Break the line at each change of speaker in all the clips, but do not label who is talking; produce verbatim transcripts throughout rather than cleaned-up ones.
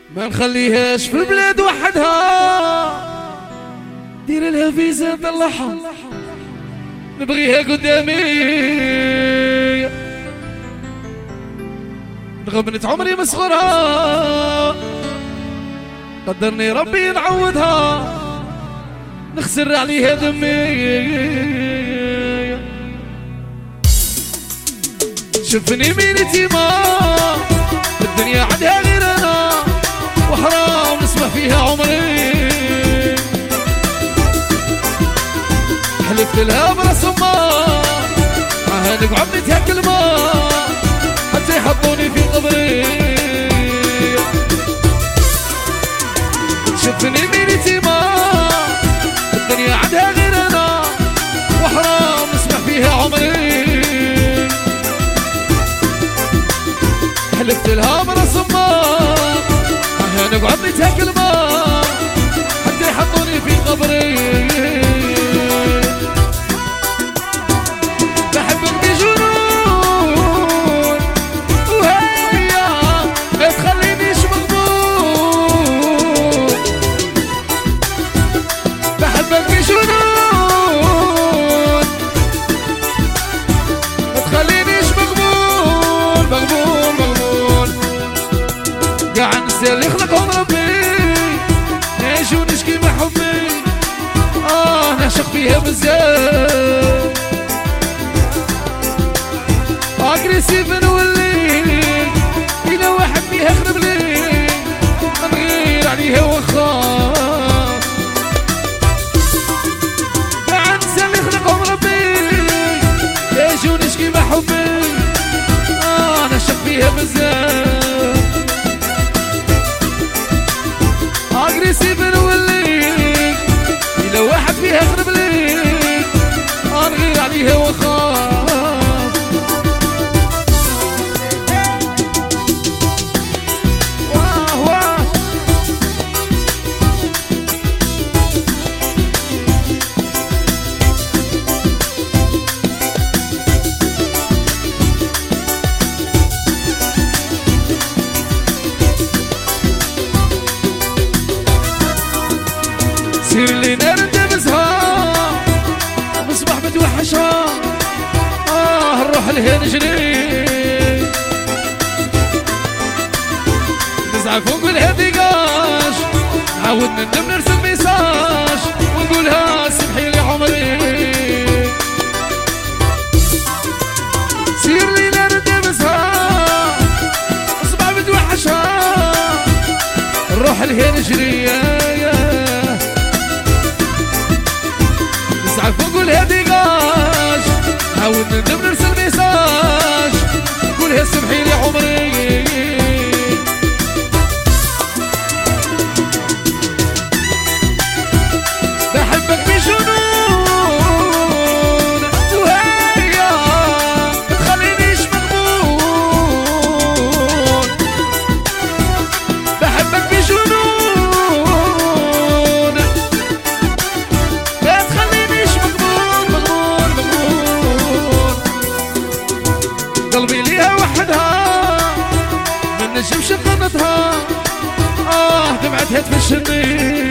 ما نخليهاش في البلاد وحدها، دير لها فيزا طلعها نبغيها قدامي، نغبنت عمري مسخرها قدرني ربي نعوضها، نخسر عليها دمي. شفني من يتيمة الدنيا عندها غير انا، وحرام نسمع فيها عمري، حلفت لها براس امها معاها نقعد نتهكل ما حتى يحطوني في قبري. شفني من يتيمة الدنيا عندها غير انا، وحرام نسمع فيها عمري، حلفت لها براس امها معاها نقعد نتهكل ما حتى يحطوني في قبري. بحبك بجنون وهي ما تخلينيش مغبون، بحبك بجنون ما تخلينيش مغبون مغبون مغبون. قاع نسى اللي خلقهم ربي نعيش ونشكي مع حبي، اه نعشق فيها بزاف، اجريسيف نولي الى واحد فيها خرب لي، نغير عليها وخاف. قاع نسى اللي خلقهم ربي نعيش ونشكي مع حبي، اه نعشق فيها بزاف، اجريسيف نولي الى واحد فيها خرب لي، نغير عليها وخاف. واه واه سير لي نار ندبسها مصباح متوحشها، اه نروح لها نجري نزعل فوق الهديقاش، نعاود نندم نرسل ميساج ونقولها سمحي لي عمري. سير لي نار ندبسها مصباح متوحشها، نروح لها نجري فوق الهديقاش، عاود ندم نرسل ميساج نقولها سمحي لي عمري. بحبك بجنون وهي ما تخلينيش مغبون، بحبك بجنون ما تخلينيش قلبي ليها وحدها من نجمش نقنطها، اه دمعتها تفشني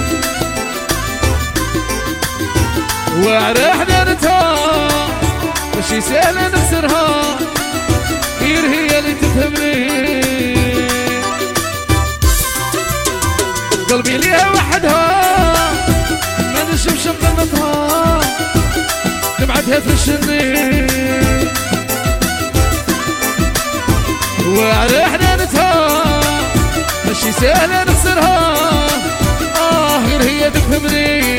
وعلى حنانتها ماشي سهلة نخسرها، غير هي اللي تفهمني. قلبي ليها وحدها ما نجمش نقنطها، دمعتها تفشني وعلى حنانتها ماشي سهلة نخسرها، اه غير هي تفهمني.